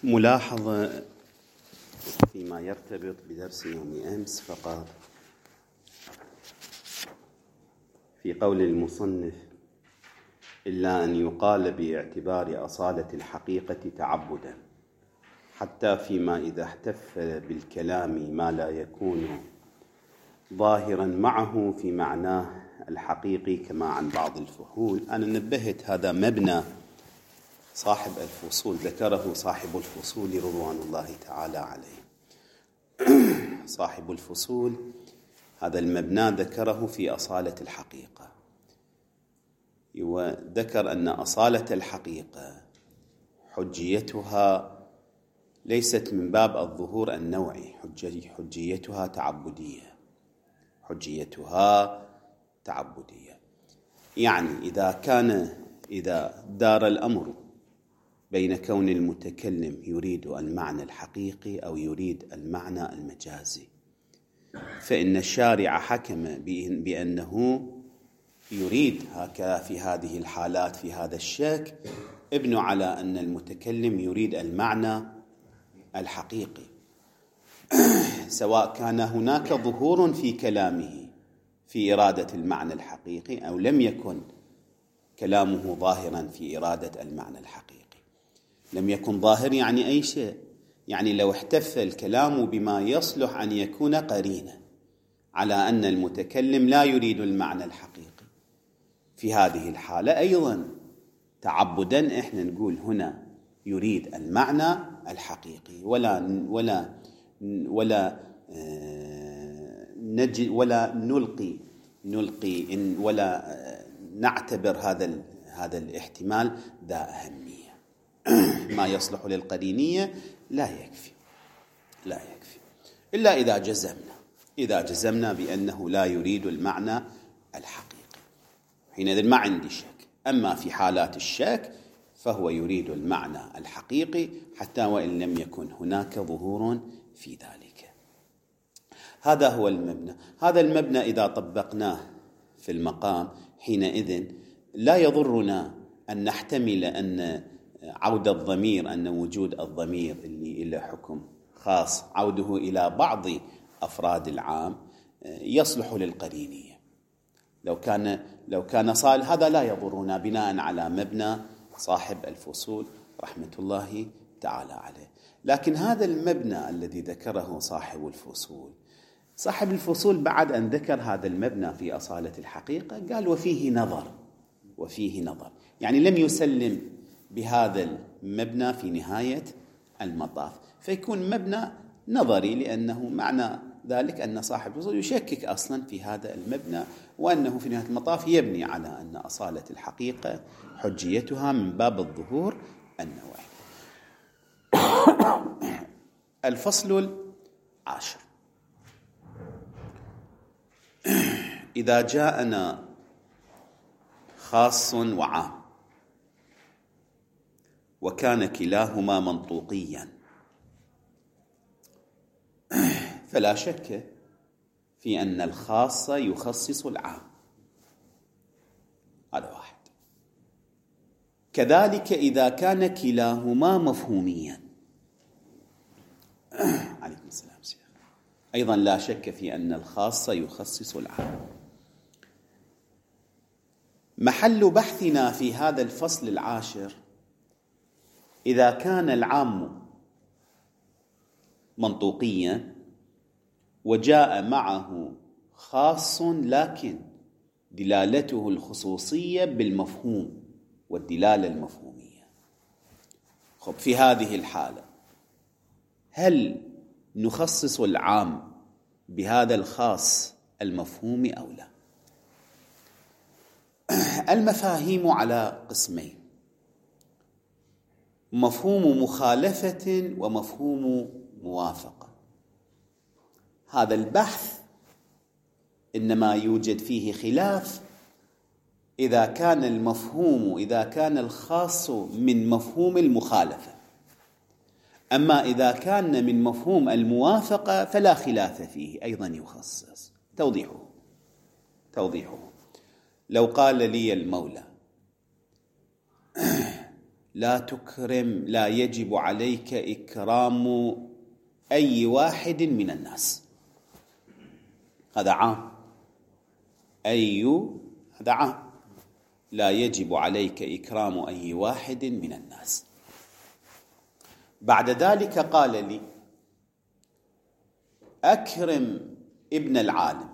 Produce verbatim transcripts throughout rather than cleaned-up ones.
ملاحظة فيما يرتبط بدرس يوم أمس فقط في قول المصنف: إلا أن يقال باعتبار أصالة الحقيقة تعبدا، حتى فيما إذا احتف بالكلام ما لا يكون ظاهرا معه في معناه الحقيقي كما عن بعض الفحول. أنا نبهت هذا مبنى صاحب الفصول، ذكره صاحب الفصول رضوان الله تعالى عليه. صاحب الفصول هذا المبنى ذكره في أصالة الحقيقة، وذكر أن أصالة الحقيقة حجيتها ليست من باب الظهور النوعي، حجيتها تعبدية، حجيتها تعبدية. يعني إذا كان إذا دار الأمر بين كون المتكلم يريد المعنى الحقيقي أو يريد المعنى المجازي، فإن الشارع حكم بأنه يريد هكذا في هذه الحالات في هذا الشك، ابن على أن المتكلم يريد المعنى الحقيقي، سواء كان هناك ظهور في كلامه في إرادة المعنى الحقيقي أو لم يكن كلامه ظاهرا في إرادة المعنى الحقيقي. لم يكن ظاهر يعني أي شيء، يعني لو احتف الكلام بما يصلح أن يكون قرينة على أن المتكلم لا يريد المعنى الحقيقي، في هذه الحالة أيضا تعبدا إحنا نقول هنا يريد المعنى الحقيقي، ولا ولا ولا نجي ولا نلقي نلقي إن ولا نعتبر هذا هذا الاحتمال ذا أهمية. ما يصلح للقرينية لا يكفي لا يكفي إلا إذا جزمنا إذا جزمنا بأنه لا يريد المعنى الحقيقي، حينئذ ما عندي شك. أما في حالات الشك فهو يريد المعنى الحقيقي حتى وإن لم يكن هناك ظهور في ذلك. هذا هو المبنى. هذا المبنى إذا طبقناه في المقام حينئذ لا يضرنا أن نحتمل أن عود الضمير، أن وجود الضمير اللي له حكم خاص عوده إلى بعض أفراد العام يصلح للقرينية. لو كان لو كان صالح هذا لا يضرنا بناء على مبنى صاحب الفصول رحمة الله تعالى عليه. لكن هذا المبنى الذي ذكره صاحب الفصول صاحب الفصول بعد أن ذكر هذا المبنى في أصالة الحقيقة قال وفيه نظر وفيه نظر يعني لم يسلم بهذا المبنى في نهاية المطاف، فيكون مبنى نظري، لأنه معنى ذلك أن صاحب الفصول يشكك أصلا في هذا المبنى، وأنه في نهاية المطاف يبني على أن أصالة الحقيقة حجيتها من باب الظهور النوعي. الفصل العاشر: إذا جاءنا خاص وعام وكان كلاهما منطوقيا، فلا شك في أن الخاص يخصص العام، هذا واحد. كذلك إذا كان كلاهما مفهوميا، عليكم السلام سيدي، أيضا لا شك في أن الخاص يخصص العام. محل بحثنا في هذا الفصل العاشر إذا كان العام منطوقيا وجاء معه خاص لكن دلالته الخصوصية بالمفهوم والدلالة المفهومية، خب في هذه الحالة هل نخصص العام بهذا الخاص المفهوم أو لا؟ المفاهيم على قسمين: مفهوم مخالفة ومفهوم موافقة. هذا البحث إنما يوجد فيه خلاف إذا كان المفهوم إذا كان الخاص من مفهوم المخالفة، أما إذا كان من مفهوم الموافقة فلا خلاف فيه، أيضا يخصص. توضيحه توضيحه لو قال لي المولى لا تكرم، لا يجب عليك إكرام أي واحد من الناس. هذا عام. أي هذا عام. لا يجب عليك إكرام أي واحد من الناس. بعد ذلك قال لي أكرم ابن العالم.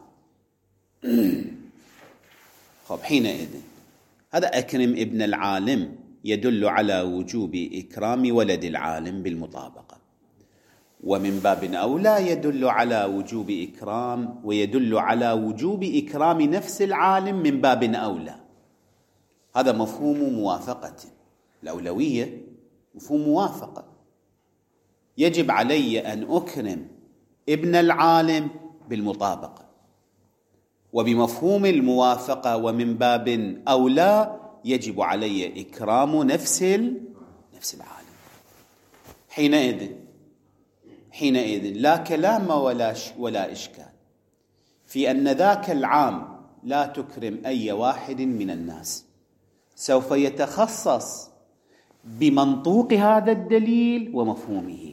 خب حينئذ هذا أكرم ابن العالم يدل على وجوب إكرام ولد العالم بالمطابقة، ومن باب أولى يدل على وجوب إكرام ويدل على وجوب إكرام نفس العالم من باب أولى. هذا مفهوم موافقة. الأولوية مفهوم موافقة. يجب علي أن أكرم ابن العالم بالمطابقة، وبمفهوم الموافقة ومن باب أولى يجب علي إكرام نفس نفس العالم. حينئذ حينئذ لا كلام ولا ولا إشكال في أن ذاك العام لا تكرم أي واحد من الناس سوف يتخصص بمنطوق هذا الدليل ومفهومه.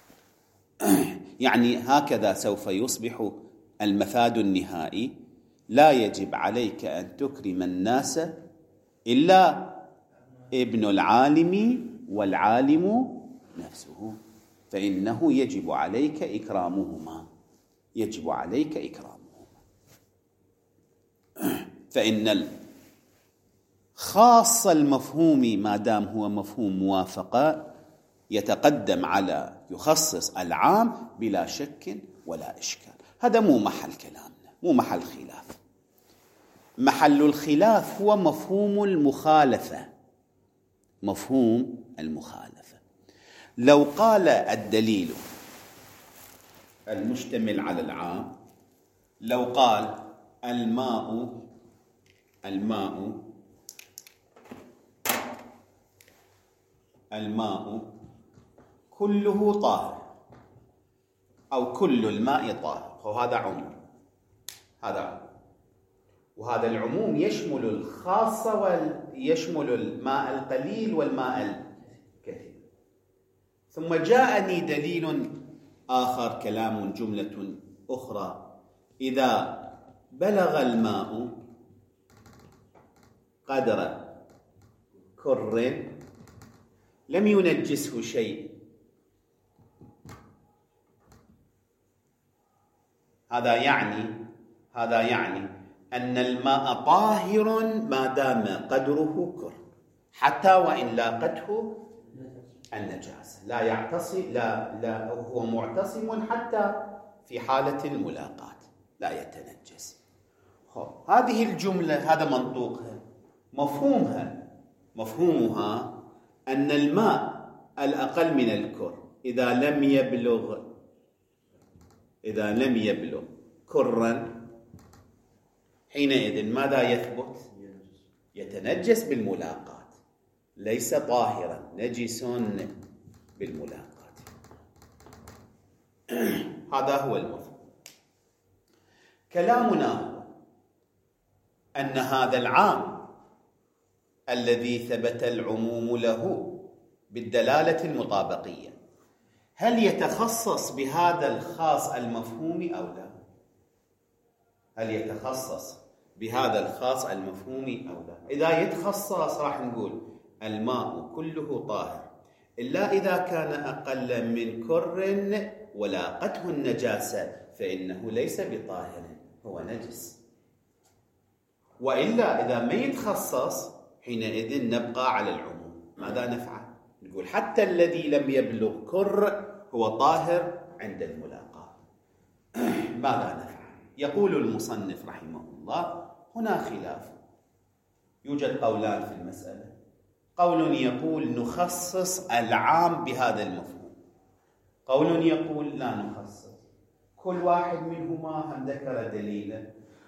يعني هكذا سوف يصبح المفاد النهائي: لا يجب عليك أن تكرم الناس إلا ابن العالم والعالم نفسه، فإنه يجب عليك إكرامهما. يجب عليك إكرامهما. فإن الخاص المفهوم ما دام هو مفهوم موافقة يتقدم على يخصص العام بلا شك ولا إشكال. هذا مو محل كلامنا، مو محل خلاف. محل الخلاف هو مفهوم المخالفة. مفهوم المخالفة. لو قال الدليل المشتمل على العام، لو قال الماء الماء الماء كله طاهر، أو كل الماء طاهر، وهذا عموم. هذا عموم، وهذا العموم يشمل الخاص ويشمل الماء القليل والماء الكثير. ثم جاءني دليل آخر، كلام جملة أخرى: إذا بلغ الماء قدر كر لم ينجسه شيء. هذا يعني هذا يعني أن الماء طاهر ما دام قدره كر، حتى وإن لاقته النجاسة. لا يعتصم لا لا هو معتصم حتى في حالة الملاقاة لا يتنجس. هذه الجملة هذا منطوقها، مفهومها مفهومها أن الماء الأقل من الكر إذا لم يبلغ إذا لم يبلغ كرا حينئذ ماذا يثبت؟ يتنجس بالملاقاة، ليس طاهرا، نجس بالملاقاة. هذا هو المفهوم. كلامنا هو أن هذا العام الذي ثبت العموم له بالدلالة المطابقية هل يتخصص بهذا الخاص المفهوم أو لا؟ هل يتخصص بهذا الخاص المفهوم أو لا؟ إذا يتخصص راح نقول الماء كله طاهر إلا إذا كان أقل من كر ولاقته النجاسة فإنه ليس بطاهر، هو نجس. وإلا إذا ما يتخصص حينئذ نبقى على العموم. ماذا نفعل؟ نقول حتى الذي لم يبلغ كر هو طاهر عند الملاقاة. ماذا نفعل؟ يقول المصنف رحمه الله: هنا خلاف، يوجد قولان في المسألة. قول يقول نخصص العام بهذا المفهوم، قول يقول لا نخصص. كل واحد منهما هم ذكر دليلا.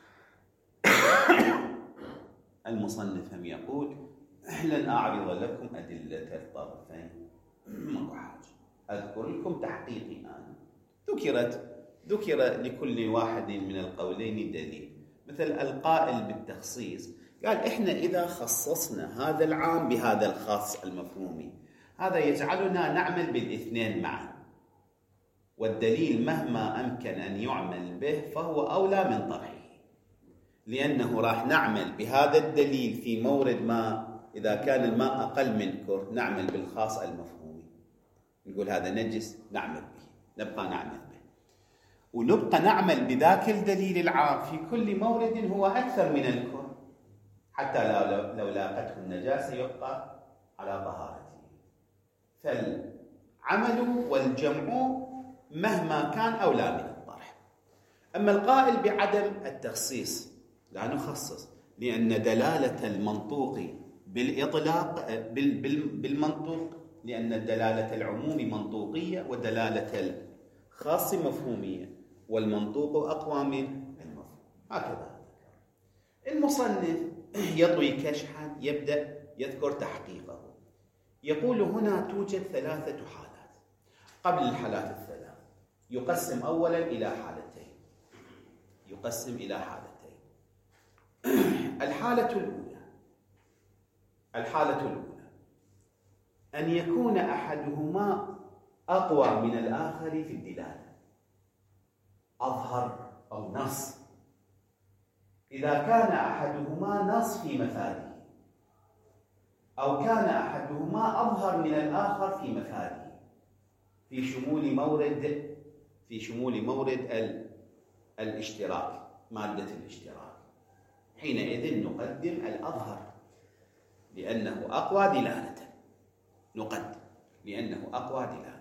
المصنف هم يقول لن أعرض لكم أدلة الطرفين، ماكو حاجة، أذكر لكم تحقيقي أنا. ذكرت ذكر لكل واحد من القولين دليل، مثل القائل بالتخصيص قال إحنا إذا خصصنا هذا العام بهذا الخاص المفهومي هذا يجعلنا نعمل بالاثنين معا، والدليل مهما أمكن أن يعمل به فهو أولى من طرحه، لأنه راح نعمل بهذا الدليل في مورد ما إذا كان الماء أقل من كر نعمل بالخاص المفهومي، نقول هذا نجس نعمل به، نبقى نعمل به، ونبقى نعمل بذاك الدليل العام في كل مورد هو أكثر من الكر، حتى لو, لو لاقته النجاسة يبقى على طهارته. فالعمل والجمع مهما كان أولى من الطرح. أما القائل بعدم التخصيص لا نخصص، لأن دلالة المنطوق بالإطلاق بالمنطوق، لأن دلالة العموم منطوقية ودلالة الخاص مفهومية، والمنطوق أقوى من المفهوم. هكذا المصنف يطوي كشحا يبدأ يذكر تحقيقه، يقول هنا توجد ثلاثة حالات. قبل الحالات الثلاث يقسم أولا إلى حالتين، يقسم إلى حالتين. الحالة الأولى الحالة الأولى أن يكون أحدهما أقوى من الآخر في الدلالة، أظهر أو نص. إذا كان أحدهما نص في مفاده، أو كان أحدهما أظهر من الآخر في مفاده، في شمول مورد في شمول مورد الاشتراك، مادة الاشتراك، حينئذ نقدم الأظهر لأنه أقوى دلالة، نقدم لأنه أقوى دلالة.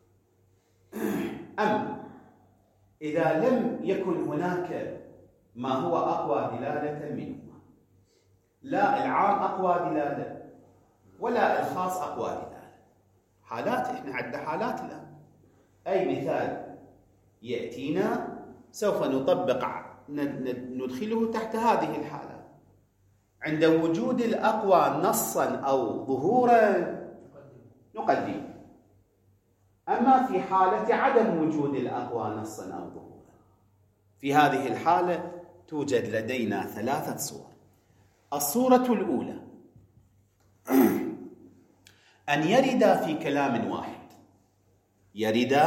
أما إذا لم يكن هناك ما هو أقوى دلالة منهما، لا العام أقوى دلالة ولا الخاص أقوى دلالة، حالات، إحنا عندنا حالات الآن، أي مثال يأتينا سوف نطبق ندخله تحت هذه الحالات. عند وجود الأقوى نصا أو ظهورا نقدم، أما في حالة عدم وجود الأقوى نصا أو ظهورا، في هذه الحالة توجد لدينا ثلاثة صور. الصورة الأولى أن يرد في كلام واحد، يرد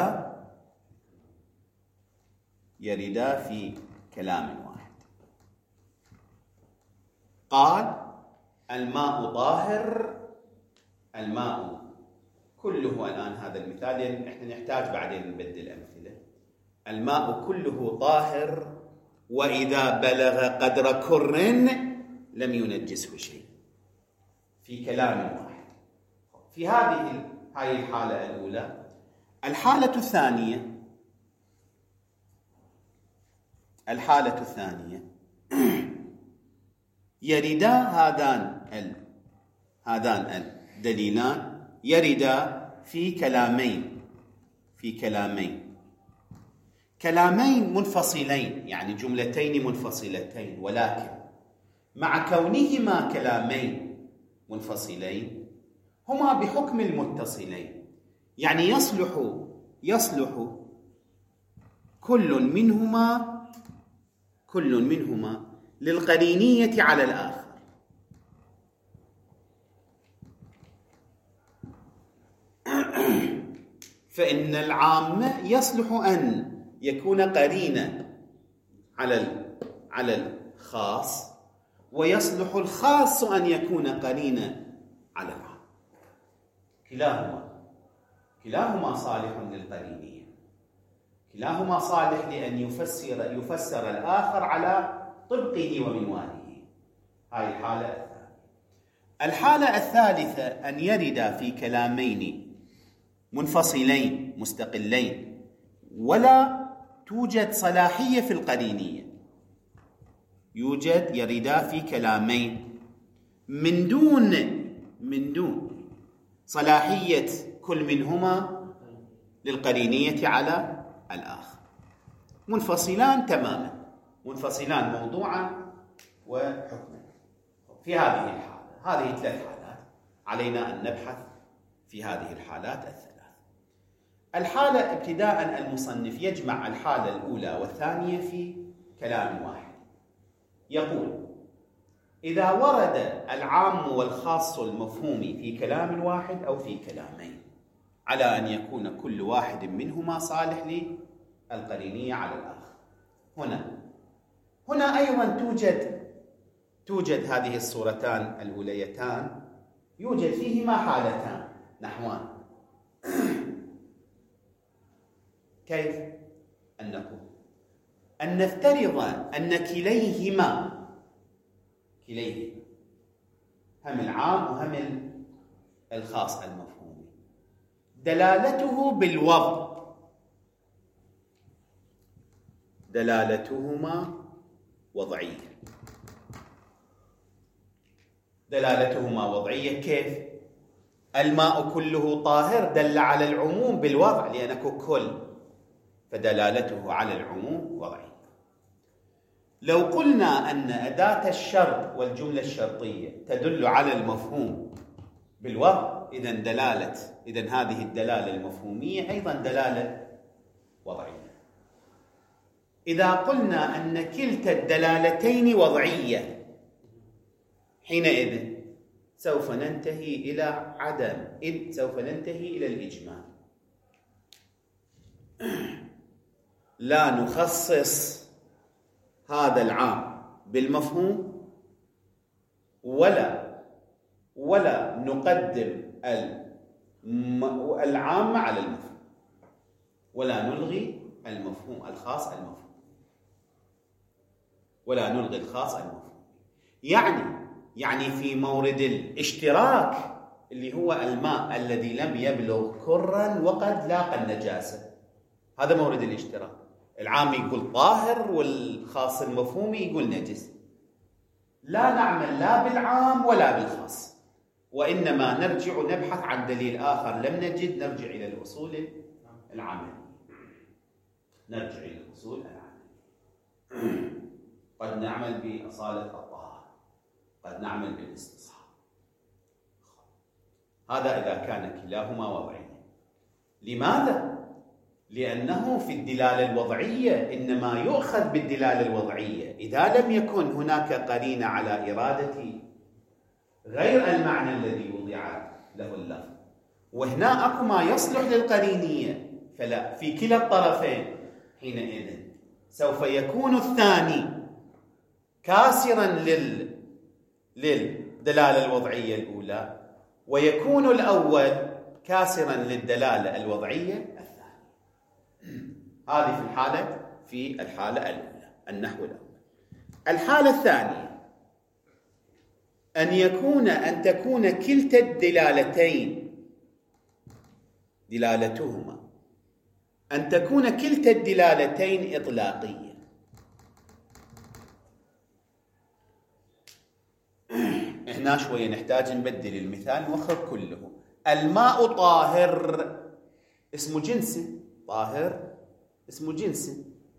يرد في كلام واحد. قال الماء طاهر، الماء كله، الآن هذا المثال يعني احنا نحتاج بعدين نبدل أمثلة. الماء كله طاهر وإذا بلغ قدر كر لم ينجسه شيء، في كلام واحد. في هذه هاي الحالة الأولى. الحالة الثانية الحالة الثانية يردا هذان ال هذان الدليلان يردا في كلامين في كلامين كلامين منفصلين، يعني جملتين منفصلتين، ولكن مع كونهما كلامين منفصلين هما بحكم المتصلين، يعني يصلح يصلح كل منهما كل منهما للقرينية على الآخر. فإن العام يصلح أن يكون قرينا على على الخاص، ويصلح الخاص أن يكون قرينا على العام. كلاهما كلاهما صالح للقرينية، كلاهما صالح لأن يفسر يفسر الآخر على طبقه ومنواله. هاي الحالة الثانية. الحالة الثالثة أن يرد في كلامين منفصلين مستقلين ولا توجد صلاحية في القرينية، يوجد يردا في كلامين من دون من دون صلاحية كل منهما للقرينية على الآخر، منفصلان تماما، منفصلان موضوعا وحكما. في هذه الحالة، هذه ثلاث حالات علينا أن نبحث في هذه الحالات الثلاث. الحالة ابتداء المصنف يجمع الحالة الأولى والثانية في كلام واحد، يقول إذا ورد العام والخاص المفهومي في كلام واحد أو في كلامين، على أن يكون كل واحد منهما صالح للقرينية على الآخر. هنا هنا أيضا توجد توجد هذه الصورتان الأوليتان، يوجد فيهما حالتان نحوان. كيف؟ أن نقول أن نفترض أن كليهما كليه هم العام وهم الخاص المفهومي دلالته بالوضع، دلالتهما وضعية. دلالتهما وضعية كيف؟ الماء كله طاهر دل على العموم بالوضع لأنه كل، فدلالته على العموم وضعية. لو قلنا أن أداة الشرط والجملة الشرطية تدل على المفهوم بالوضع، إذن دلالة إذن هذه الدلالة المفهومية أيضا دلالة وضعية. إذا قلنا أن كلتا الدلالتين وضعية، حينئذ سوف ننتهي إلى عدم إذ سوف ننتهي إلى الإجمال. لا نخصص هذا العام بالمفهوم ولا ولا نقدم العام على المفهوم، ولا نلغي المفهوم الخاص المفهوم ولا نلغي الخاص المفهوم. يعني يعني في مورد الاشتراك اللي هو الماء الذي لم يبلغ كرا وقد لاقى النجاسة، هذا مورد الاشتراك. العام يقول طاهر والخاص المفهومي يقول نجس. لا نعمل لا بالعام ولا بالخاص، وإنما نرجع نبحث عن دليل آخر لم نجد، نرجع إلى الأصول العملية نرجع إلى الأصول العملية قد نعمل بأصالة الطهارة، قد نعمل بالاستصحاب. هذا إذا كان كلاهما وضعيا. لماذا؟ لأنه في الدلالة الوضعية إنما يؤخذ بالدلالة الوضعية إذا لم يكن هناك قرينة على إرادة غير المعنى الذي وضع له اللفظ، وهنا أكو ما يصلح للقرينية، فلا في كلا الطرفين حينئذ سوف يكون الثاني كاسرا لل للدلالة الوضعية الأولى، ويكون الأول كاسرا للدلالة الوضعية الثانية. هذه في الحالة في الحالة الأولى، النحو الأول. الحالة الثانية أن يكون أن تكون كلتا الدلالتين دلالتهما أن تكون كلتا الدلالتين إطلاقية. هنا شوية نحتاج نبدل المثال نوخر كله. الماء طاهر اسم جنس، طاهر اسم جنس.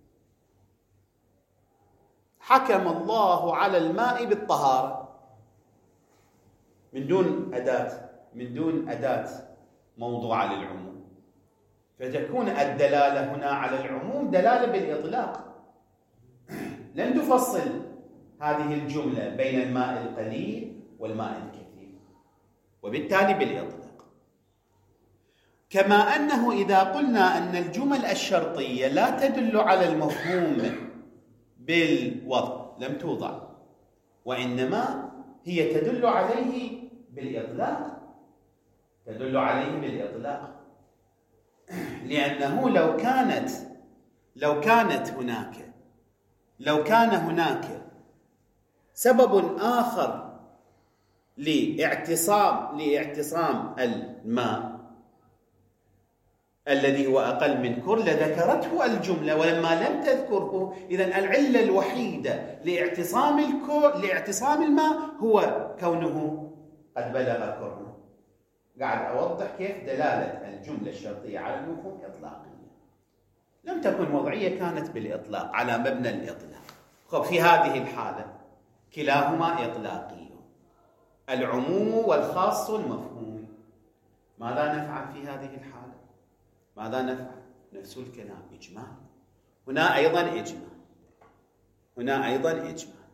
حكم الله على الماء بالطهارة من دون أداة من دون أداة موضوعة للعموم، فتكون الدلالة هنا على العموم دلالة بالإطلاق. لن تفصل هذه الجملة بين الماء القليل والماء الكثير، وبالتالي بالإطلاق. كما أنه إذا قلنا أن الجمل الشرطية لا تدل على المفهوم بالوضع لم توضع، وإنما هي تدل عليه بالإطلاق تدل عليه بالإطلاق لأنه لو كانت لو كانت هناك لو كان هناك سبب آخر لاعتصام لاعتصام الماء الذي هو أقل من كر لذكرته الجملة، ولما لم تذكره إذن العلة الوحيدة لاعتصام الكر لاعتصام الماء هو كونه قد بلغ كره. قاعد أوضح كيف دلالة الجملة الشرطية على المفهوم إطلاقية، لم تكن وضعية، كانت بالإطلاق على مبنى الإطلاق. خب في هذه الحالة كلاهما إطلاقي، العموم والخاص المفهوم. ماذا نفعل في هذه الحالة؟ ماذا نفعل؟ نفس الكلام، إجمال. هنا أيضا إجمال، هنا أيضا إجمال.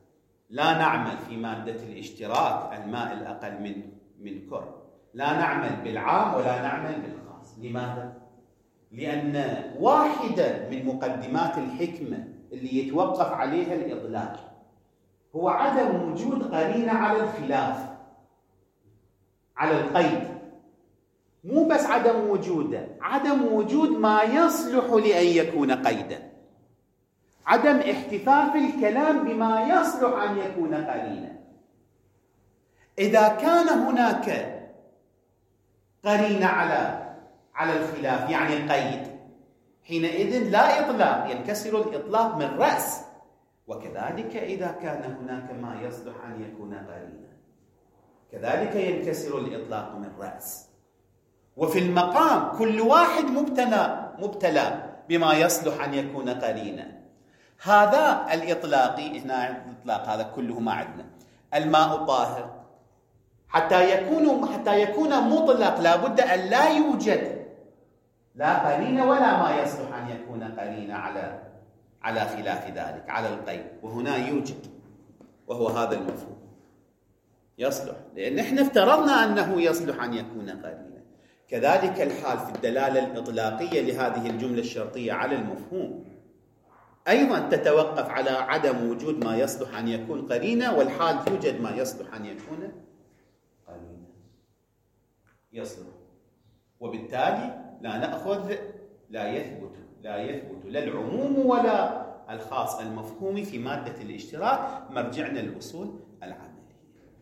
لا نعمل في مادة الاشتراك الماء الأقل من من كر، لا نعمل بالعام ولا نعمل بالخاص. لماذا؟ لأن واحدة من مقدمات الحكمة اللي يتوقف عليها الإطلاق هو عدم وجود قرينة على الخلاف، على القيد. مو بس عدم وجوده، عدم وجود ما يصلح لأن يكون قيدا، عدم احتفاف الكلام بما يصلح أن يكون قرينا. إذا كان هناك قرينة على على الخلاف يعني قيد، حينئذ لا إطلاق، ينكسر الإطلاق من رأس. وكذلك إذا كان هناك ما يصلح أن يكون قرينا، كذلك ينكسر الإطلاق من رأس. وفي المقام كل واحد مبتلى مبتلى بما يصلح أن يكون قرينا. هذا الإطلاقي، هنا الإطلاق هذا كله ما عندنا. الماء طاهر حتى يكون حتى يكون مطلق لابد أن لا يوجد لا قرينة ولا ما يصلح أن يكون قرينة على على خلاف ذلك، على القيد. وهنا يوجد، وهو هذا المفهوم يصلح، لأن احنا افترضنا أنه يصلح أن يكون قرينة. كذلك الحال في الدلالة الإطلاقية لهذه الجملة الشرطية على المفهوم، أيضا تتوقف على عدم وجود ما يصلح أن يكون قرينة، والحال يوجد ما يصلح أن يكون قرينة يصلح. وبالتالي لا نأخذ لا يثبت لا يثبت لا العموم ولا الخاص المفهومي في مادة الاشتراك. مرجعنا الأصول العملية.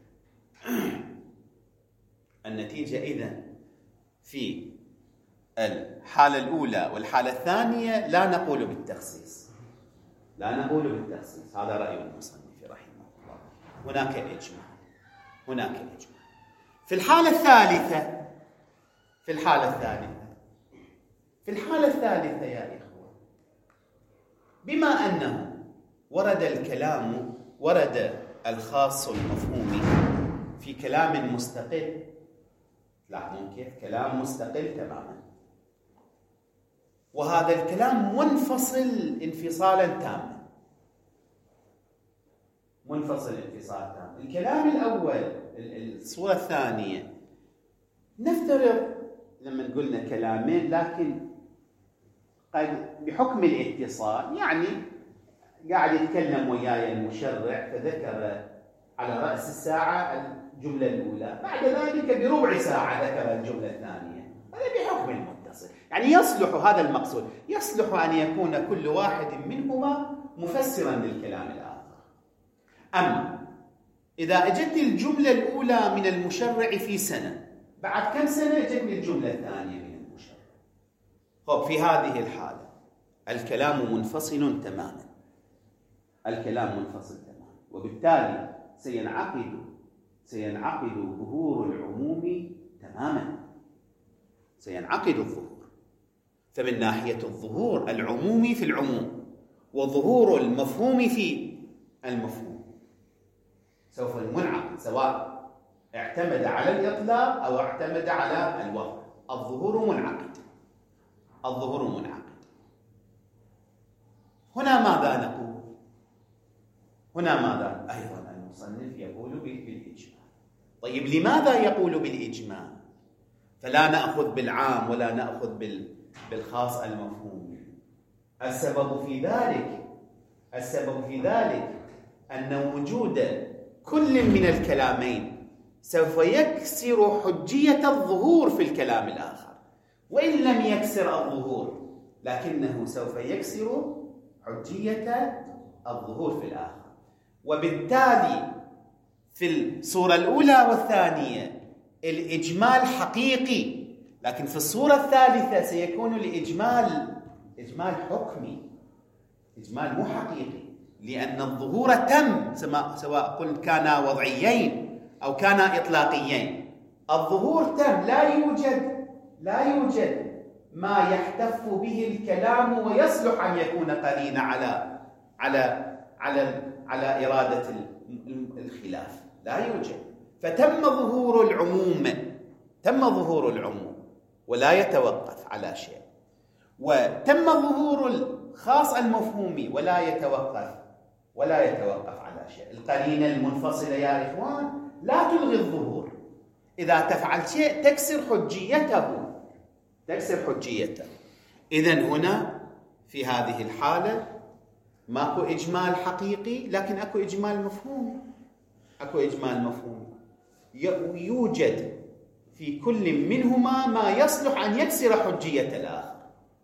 النتيجة إذن في الحالة الأولى والحالة الثانية لا نقول بالتخصيص، لا نقول بالتخصيص. هذا رأي المصنف رحمه الله. هناك إجماع، هناك إجماع. في الحالة الثالثة في الحالة الثالثة في الحالة الثالثة يا إخوة، بما أنه ورد الكلام ورد الخاص المفهومي في كلام مستقل، لاحظون كيف كلام مستقل تماما، وهذا الكلام منفصل انفصالا تاما، منفصل انفصال تام. الكلام الأول الصورة الثانية نفترض لما قلنا كلامين، لكن قد بحكم الاتصال يعني قاعد يتكلم وياي المشرع فذكر على رأس الساعة الجملة الأولى، بعد ذلك بربع ساعة ذكر الجملة الثانية. هذا بحكم المتصل، يعني يصلح، هذا المقصود، يصلح أن يكون كل واحد منهما مفسرا للكلام الآخر. أما إذا أجت الجملة الأولى من المشرع في سنة، بعد كم سنة أجتني الجملة الثانية من المشرع، طب في هذه الحالة الكلام منفصل تماما، الكلام منفصل تماما، وبالتالي سينعقد سينعقد ظهور العموم تماما، سينعقد الظهور. فمن ناحية الظهور العمومي في العموم وظهور المفهوم في المفهوم سوف المنعقد، سواء اعتمد على الإطلاق أو اعتمد على الوضع، الظهور منعقد، الظهور منعقد. هنا ماذا نقول؟ هنا ماذا؟ أيضا المصنف يقول بالإجماع. طيب لماذا يقول بالإجماع؟ فلا نأخذ بالعام ولا نأخذ بالخاص المفهوم. السبب في ذلك السبب في ذلك أن وجود كل من الكلامين سوف يكسر حجية الظهور في الكلام الآخر، وإن لم يكسر الظهور لكنه سوف يكسر حجية الظهور في الآخر. وبالتالي في الصورة الأولى والثانية الإجمال حقيقي، لكن في الصورة الثالثة سيكون الإجمال إجمال حكمي، إجمال مو حقيقي، لأن الظهور تم سواء قل كان وضعيين أو كان إطلاقيين. الظهور تم، لا يوجد لا يوجد ما يحتف به الكلام ويصلح أن يكون قرينة على على على على إرادة الخلاف، لا يوجد. فتم ظهور العموم، تم ظهور العموم ولا يتوقف على شيء، وتم ظهور الخاص المفهومي ولا يتوقف ولا يتوقف على شيء. القرينة المنفصلة يا إخوان لا تلغي الظهور، إذا تفعل شيء تكسر حجيته تكسر حجيته. إذن هنا في هذه الحالة ماكو إجمال حقيقي، لكن أكو إجمال مفهومي أكو إجمال مفهومي يوجد في كل منهما ما يصلح أن يكسر حجية الآخر.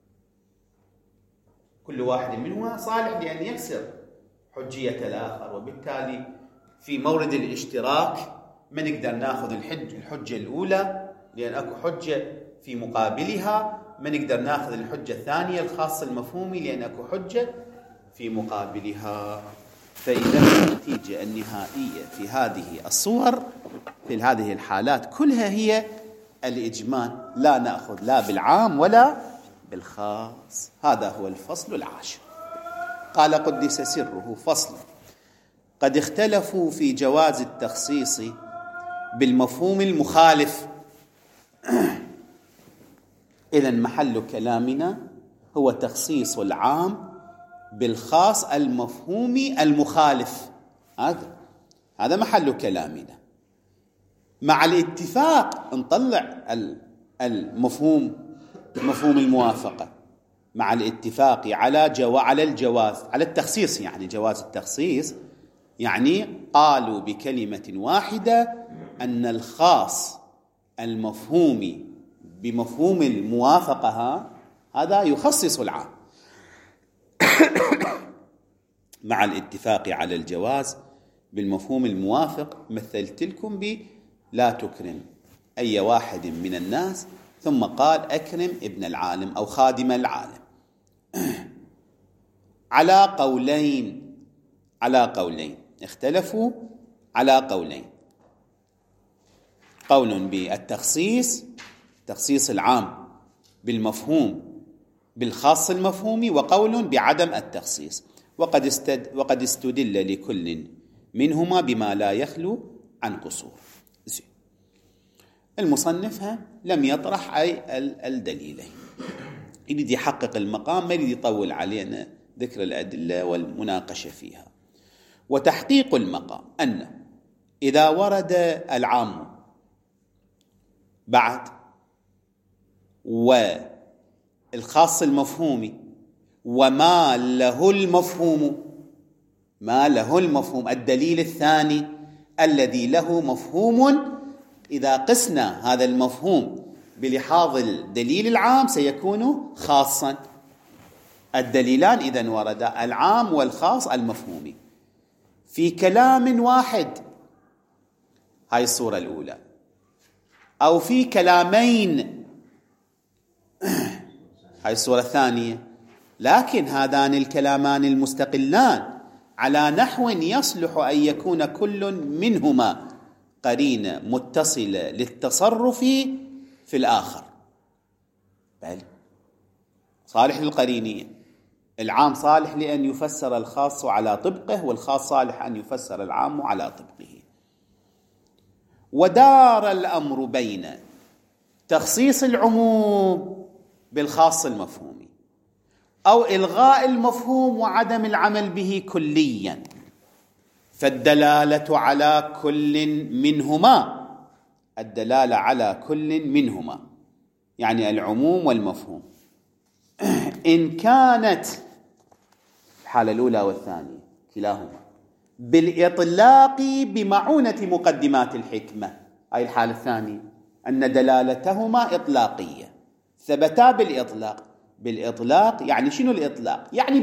كل واحد منهما صالح لأن يكسر حجية الآخر، وبالتالي في مورد الاشتراك ما نقدر ناخذ الحج الحجة الأولى لأن أكو حجة في مقابلها، ما نقدر ناخذ الحجة الثانية الخاصة المفهومي لأن أكو حجة في مقابلها. فإذا النتيجة النهائية في هذه الصور في هذه الحالات كلها هي الإجمال، لا نأخذ لا بالعام ولا بالخاص. هذا هو الفصل العاشر. قال قدس سره: فصل: قد اختلفوا في جواز التخصيص بالمفهوم المخالف. إذن محل كلامنا هو تخصيص العام بالخاص المفهومي المخالف. هذا هذا محل كلامنا. مع الاتفاق نطلع المفهوم مفهوم الموافقة مع الاتفاق على جو على الجواز على التخصيص، يعني جواز التخصيص، يعني قالوا بكلمة واحدة أن الخاص المفهومي بمفهوم الموافقة هذا يخصص العام مع الاتفاق على الجواز بالمفهوم الموافق. مثلت لكم ب لا تكرم أي واحد من الناس، ثم قال أكرم ابن العالم أو خادم العالم. على قولين على قولين اختلفوا على قولين: قول بالتخصيص تخصيص العام بالمفهوم بالخاص المفهومي، وقول بعدم التخصيص. وقد استد وقد استدل لكل منهما بما لا يخلو عن قصور. المصنف لم يطرح أي الدليلين، يريد يحقق المقام، ما يريد يطول علينا ذكر الأدلة والمناقشة فيها. وتحقيق المقام أن إذا ورد العام بعد والخاص المفهومي وما له المفهوم ما له المفهوم الدليل الثاني الذي له مفهوم، إذا قسنا هذا المفهوم بلحاظ الدليل العام سيكون خاصا. الدليلان إذن ورد العام والخاص المفهومي في كلام واحد، هاي الصورة الأولى، أو في كلامين، هاي الصورة الثانية. لكن هذان الكلامان المستقلان على نحو يصلح أن يكون كل منهما قرينة متصلة للتصرف في الآخر، بل صالح للقرينية. العام صالح لأن يفسر الخاص على طبقه، والخاص صالح أن يفسر العام على طبقه. ودار الأمر بين تخصيص العموم بالخاص المفهومي أو إلغاء المفهوم وعدم العمل به كليا، فالدلالة على كل منهما الدلالة على كل منهما يعني العموم والمفهوم، إن كانت الحالة الأولى والثانية كلاهما بالإطلاق بمعونة مقدمات الحكمة. أي الحالة الثانية أن دلالتهما إطلاقية، ثبتا بالإطلاق. بالإطلاق يعني شنو الإطلاق؟ يعني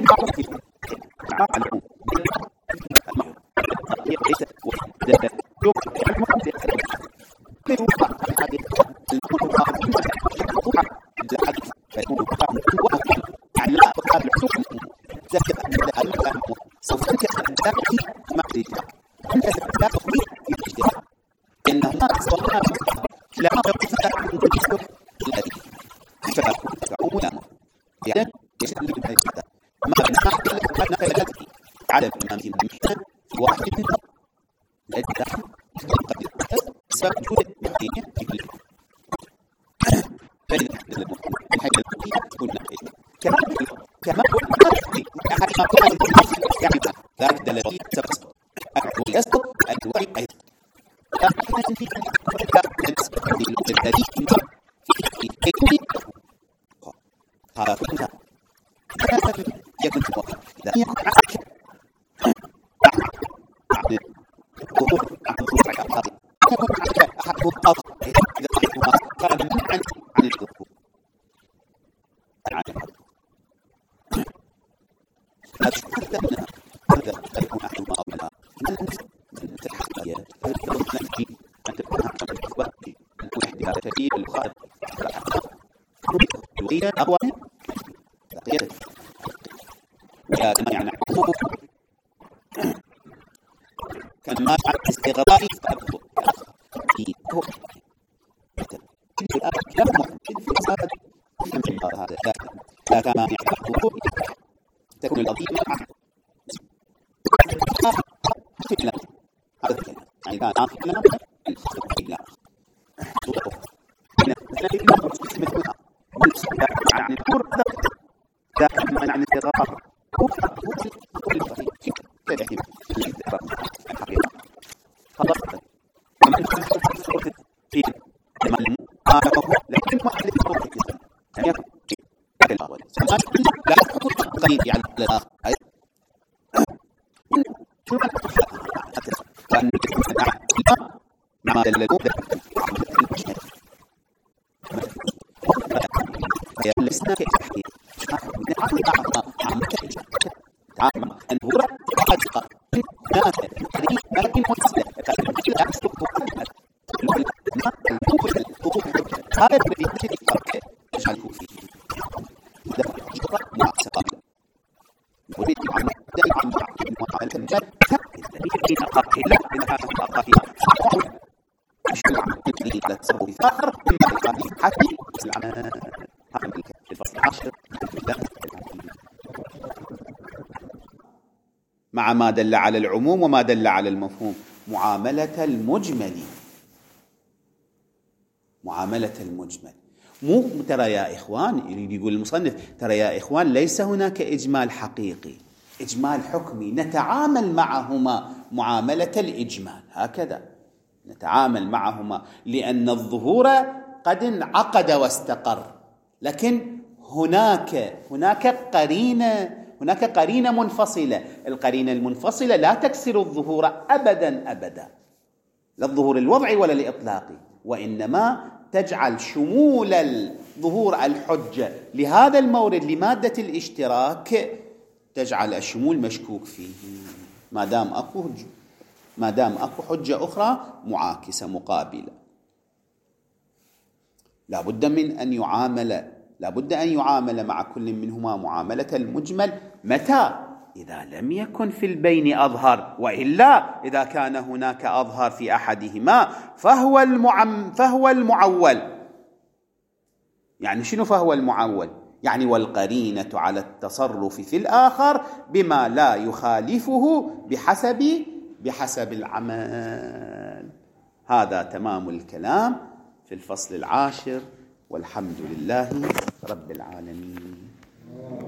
ذلك دلالة هذا كله يكون لا يكون أقوى كما يعني كما استغرائي هذا كما تكون القضية يعني كان عاقلا لا يعني الكور دائما عن الاستغراب هذا الذي يجعله فيه مع سقاط ولد عن عن عن الجد الذي أقاقه لا إنها أقاقها مشروع الذي لا تصور في آخر إما القاضي حتى العمل هذا الفصل العاشر مع ما دل على العموم وما دل على المفهوم. معاملة المجمل معاملة المجمل مو ترى يا إخوان، يريد يقول المصنف ترى يا إخوان ليس هناك إجمال حقيقي، إجمال حكمي نتعامل معهما معاملة الإجمال، هكذا نتعامل معهما لأن الظهور قد انعقد واستقر، لكن هناك هناك قرينة هناك قرينة منفصلة، القرينة المنفصلة لا تكسر الظهور أبدا أبدا، لا الظهور الوضعي ولا الإطلاقي، وإنما تجعل شمول الظهور الحجة لهذا المورد لمادة الاشتراك تجعل الشمول مشكوك فيه ما دام أكو حجة ما دام أكو حجة أخرى معاكسة مقابلة. لا بد من أن يعامل لا بد أن يعامل مع كل منهما معاملة المجمل. متى؟ إذا لم يكن في البين أظهر، وإلا إذا كان هناك أظهر في أحدهما فهو المعم فهو المعول. يعني شنو فهو المعول؟ يعني والقرينة على التصرف في الآخر بما لا يخالفه بحسب بحسب العمل. هذا تمام الكلام في الفصل العاشر، والحمد لله رب العالمين.